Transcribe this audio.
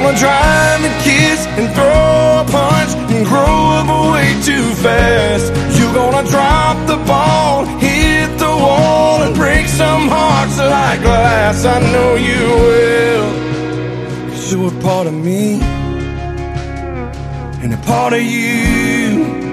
gonna drive and kiss and throw a punch and grow up way too fast. You're gonna drop the ball, hit the wall, and break some hearts like glass. I know you will, 'cause you're a part of me and a part of you.